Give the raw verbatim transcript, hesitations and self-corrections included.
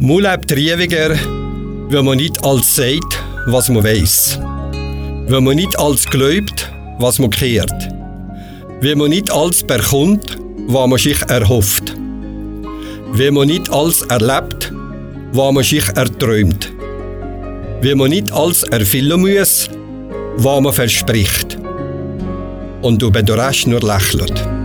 Man lebt ewiger, wenn man nicht alles sagt, was man weiss. Wenn man nicht alles glaubt, was man kehrt. Wenn man nicht alles bekommt, was man sich erhofft. Wenn man nicht alles erlebt, was man sich erträumt. Wenn man nicht alles erfüllen muss, was man verspricht. Und über den Rest nur lächelt.